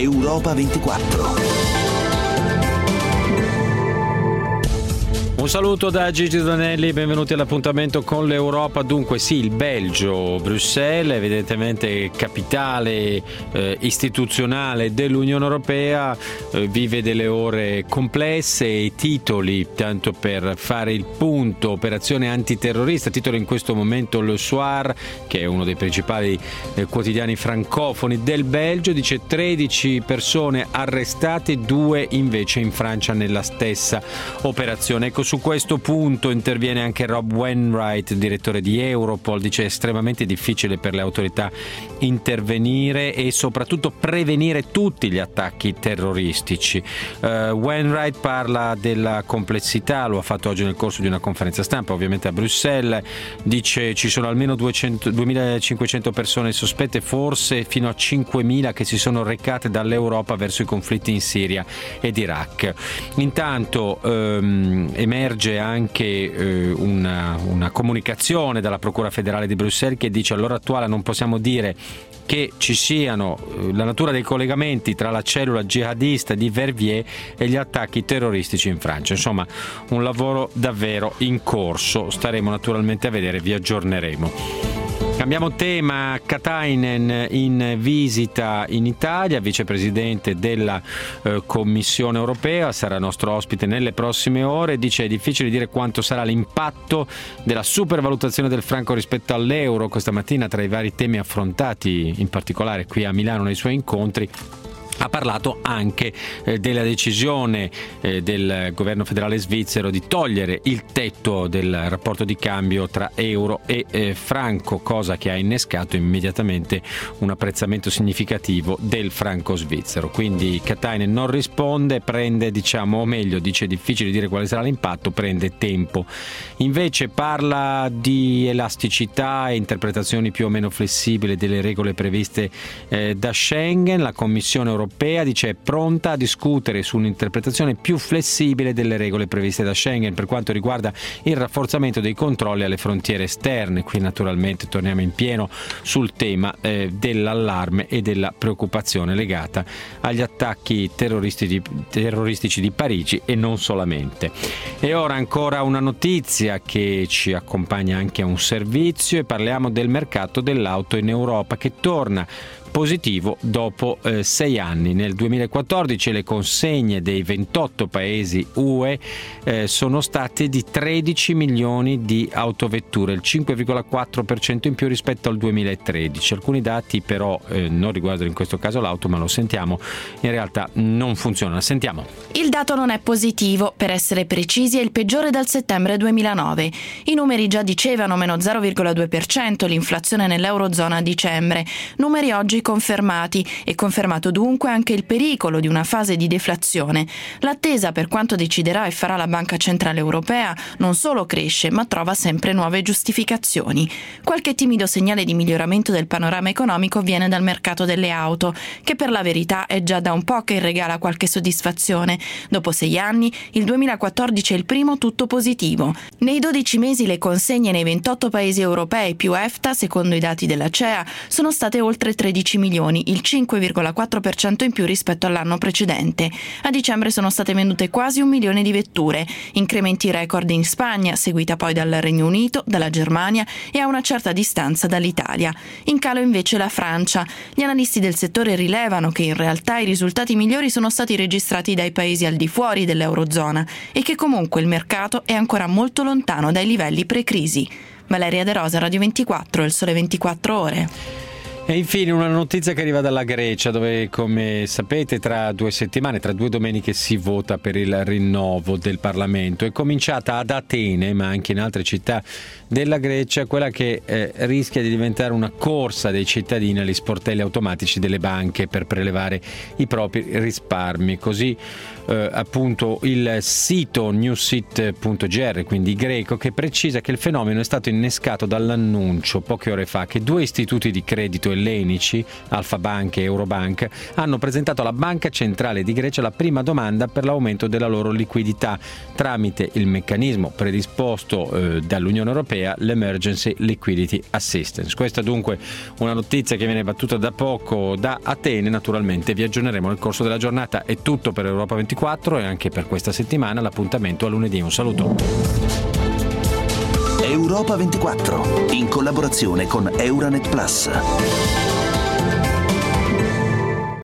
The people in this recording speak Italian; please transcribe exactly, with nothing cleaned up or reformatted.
Europa ventiquattro. Un saluto da Gigi Donelli, benvenuti all'appuntamento con l'Europa. Dunque sì, il Belgio, Bruxelles, evidentemente capitale eh, istituzionale dell'Unione Europea, eh, vive delle ore complesse. I titoli, tanto per fare il punto: operazione antiterrorista, titolo in questo momento Le Soir, che è uno dei principali eh, quotidiani francofoni del Belgio, dice tredici persone arrestate, due invece in Francia nella stessa operazione. Ecco, su questo punto interviene anche Rob Wainwright, direttore di Europol, dice è estremamente difficile per le autorità intervenire e soprattutto prevenire tutti gli attacchi terroristici. Uh, Wainwright parla della complessità, lo ha fatto oggi nel corso di una conferenza stampa, ovviamente a Bruxelles, dice ci sono almeno duecento, duemilacinquecento persone sospette, forse fino a cinquemila che si sono recate dall'Europa verso i conflitti in Siria ed Iraq. Intanto um, emerge anche eh, una, una comunicazione dalla Procura federale di Bruxelles che dice all'ora attuale non possiamo dire che ci siano eh, la natura dei collegamenti tra la cellula jihadista di Verviers e gli attacchi terroristici in Francia. Insomma, un lavoro davvero in corso, staremo naturalmente a vedere, vi aggiorneremo. Cambiamo tema, Katainen in visita in Italia, vicepresidente della eh, Commissione europea, sarà nostro ospite nelle prossime ore. Dice è difficile dire quanto sarà l'impatto della supervalutazione del franco rispetto all'euro. Questa mattina, tra i vari temi affrontati, in particolare qui a Milano nei suoi incontri, ha parlato anche eh, della decisione eh, del governo federale svizzero di togliere il tetto del rapporto di cambio tra euro e eh, franco, cosa che ha innescato immediatamente un apprezzamento significativo del franco svizzero. Quindi Katainen non risponde, prende, diciamo, o meglio, dice difficile dire quale sarà l'impatto, prende tempo. Invece parla di elasticità e interpretazioni più o meno flessibili delle regole previste eh, da Schengen. La Commissione europea dice è pronta a discutere su un'interpretazione più flessibile delle regole previste da Schengen per quanto riguarda il rafforzamento dei controlli alle frontiere esterne. Qui naturalmente torniamo in pieno sul tema eh, dell'allarme e della preoccupazione legata agli attacchi terroristi di, terroristici di Parigi e non solamente. E ora ancora una notizia che ci accompagna anche a un servizio e parliamo del mercato dell'auto in Europa che torna positivo dopo eh, sei anni. Nel duemilaquattordici le consegne dei ventotto paesi U E eh, sono state di tredici milioni di autovetture, il cinque virgola quattro per cento in più rispetto al duemilatredici. Alcuni dati però eh, non riguardano in questo caso l'auto, ma lo sentiamo, in realtà non funzionano. Sentiamo. Il dato non è positivo, per essere precisi è il peggiore dal settembre duemilanove. I numeri già dicevano meno zero virgola due per cento l'inflazione nell'Eurozona a dicembre, numeri oggi confermati e confermato dunque anche il pericolo di una fase di deflazione. L'attesa per quanto deciderà e farà la Banca Centrale Europea non solo cresce ma trova sempre nuove giustificazioni. Qualche timido segnale di miglioramento del panorama economico viene dal mercato delle auto, che per la verità è già da un po' che regala qualche soddisfazione. Dopo sei anni il duemilaquattordici è il primo tutto positivo. Nei dodici mesi le consegne nei ventotto paesi europei più EFTA, secondo i dati della C E A, sono state oltre tredici milioni, il cinque virgola quattro per cento in più rispetto all'anno precedente. A dicembre sono state vendute quasi un milione di vetture, incrementi record in Spagna, seguita poi dal Regno Unito, dalla Germania e a una certa distanza dall'Italia. In calo invece la Francia. Gli analisti del settore rilevano che in realtà i risultati migliori sono stati registrati dai paesi al di fuori dell'Eurozona e che comunque il mercato è ancora molto lontano dai livelli pre-crisi. Valeria De Rosa, Radio ventiquattro, Il Sole ventiquattro Ore. E infine una notizia che arriva dalla Grecia, dove, come sapete, tra due settimane, tra due domeniche si vota per il rinnovo del Parlamento. È cominciata ad Atene, ma anche in altre città della Grecia, quella che eh, rischia di diventare una corsa dei cittadini agli sportelli automatici delle banche per prelevare i propri risparmi. Così eh, appunto il sito newsit punto g r, quindi greco, che precisa che il fenomeno è stato innescato dall'annuncio poche ore fa che due istituti di credito investimento ellenici, Alfa Bank e Eurobank, hanno presentato alla Banca Centrale di Grecia la prima domanda per l'aumento della loro liquidità tramite il meccanismo predisposto eh, dall'Unione Europea, l'Emergency Liquidity Assistance. Questa dunque una notizia che viene battuta da poco da Atene. Naturalmente vi aggiorneremo nel corso della giornata. È tutto per Europa ventiquattro e anche per questa settimana. L'appuntamento a lunedì. Un saluto. Europa ventiquattro, in collaborazione con Euranet Plus.